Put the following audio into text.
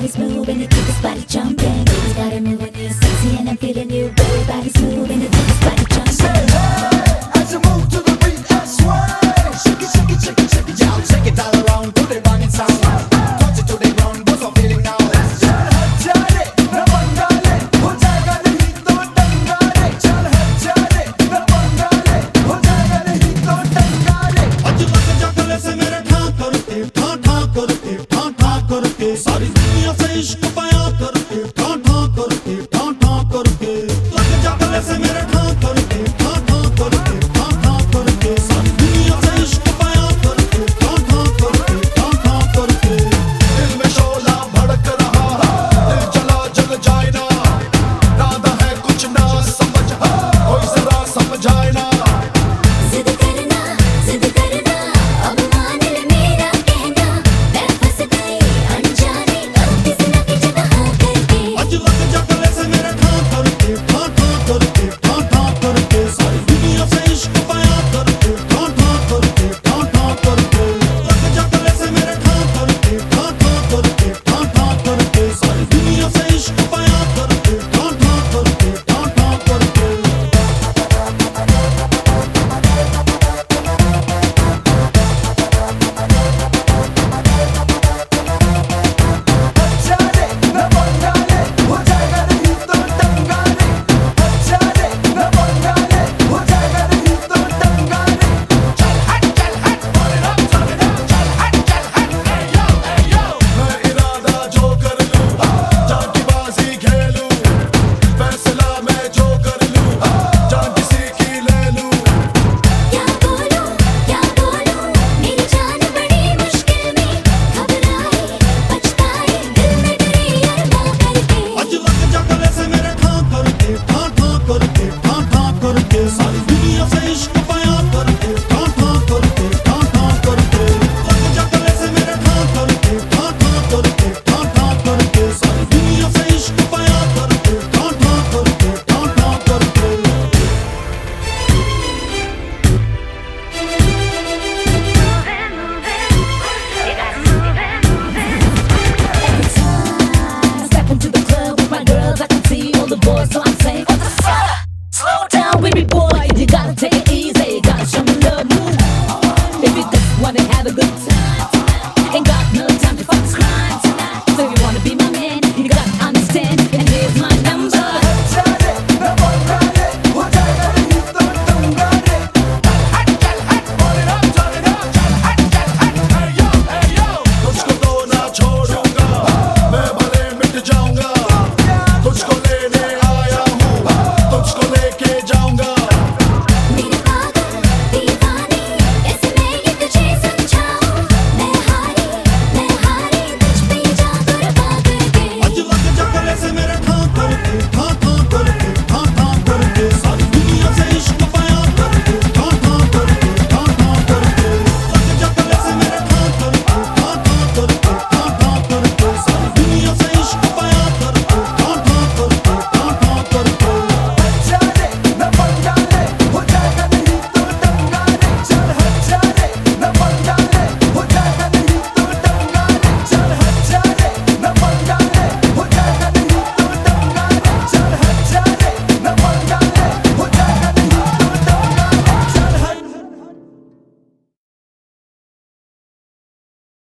Everybody's moving to keep this body jumping. Baby's got it moving, you sexy and I'm feeling you. Everybody's moving to keep this body jumping. Say hey, as you move to the beat and sway. Shake it, shake it, shake it, shake it, y'all. Shake it all around to the banging sound. Touch it to the ground, what's I'm feeling now? चल हजारे न बंगाले, हो जाएगा नहीं तो दंगाले. चल हजारे न बंगाले, हो जाएगा नहीं तो दंगाले. आज लग जा गले से मेरे ठां करके, ठां ठां करके, ठां ठां करके, सारी दुनिया से इश्क बयां करके.